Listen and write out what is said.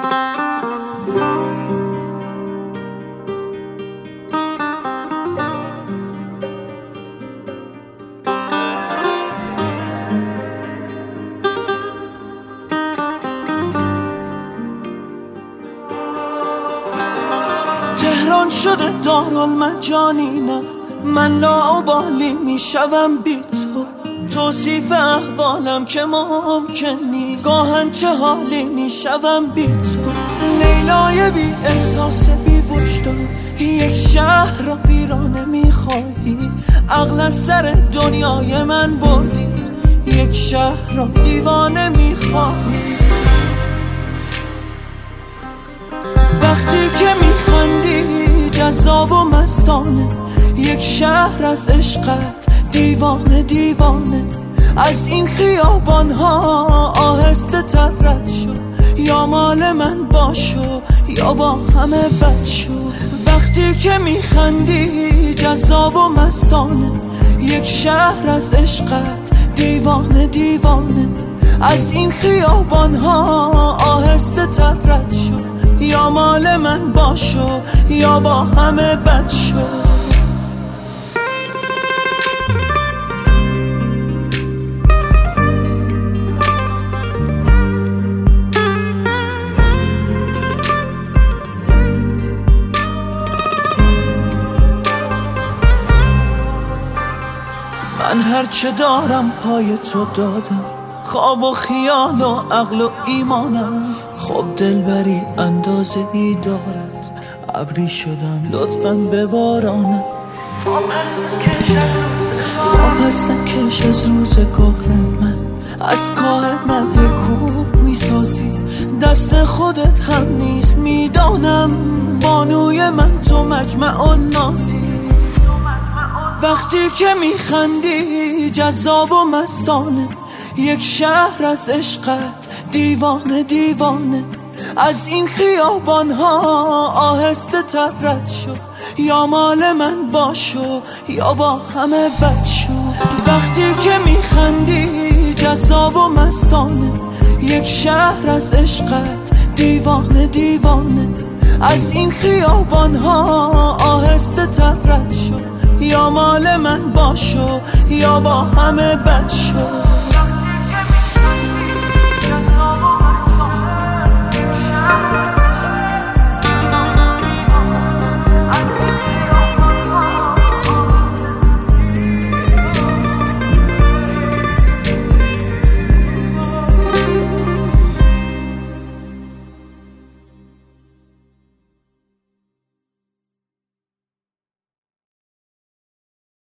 تهران شده دارالمجانینم، من لاابالی میشوم بی تو. توصیف احوالم که ممکن نیست، گاهن چه حالی میشوم بی تو. لیلای بی احساس بی وجدان، یک شهر را ویرانه میخواهی. عقل از سر دنیای من بردی، یک شهر را دیوانه میخواهی. وقتی که میخندی جذاب و مستانه، یک شهر از عشقت دیوانه دیوانه. از این خیابان ها آهسته تر رد شو، یا مال من باشو یا با همه بد شو. وقتی که میخندی جذاب و مستانه، یک شهر از عشقت دیوانه دیوانه. از این خیابان ها آهسته تر رد شو، یا مال من باشو یا با همه بد شو. من هرچه دارم پای تو دادم، خواب و خیال و عقل و ایمانم. خب دلبری اندازه ای دارد، ابری شدم لطفاً ببارانم. خواب هستم کش از روزگار من، از کاه من رکوب میسازی. دست خودت هم نیست میدانم، بانوی من تو مجمع و نازی. وقتی که میخندی جذاب و مستانه، یک شهر از عشقت دیوانه دیوانه. از این خیابان ها آهسته تر رد شو، یا مال من باشو یا با همه بد شو. وقتی که میخندی جذاب و مستانه، یک شهر از عشقت دیوانه دیوانه. از این خیابان ها آهسته تر رد شو، یا مال من باشو یا با همه بد شو.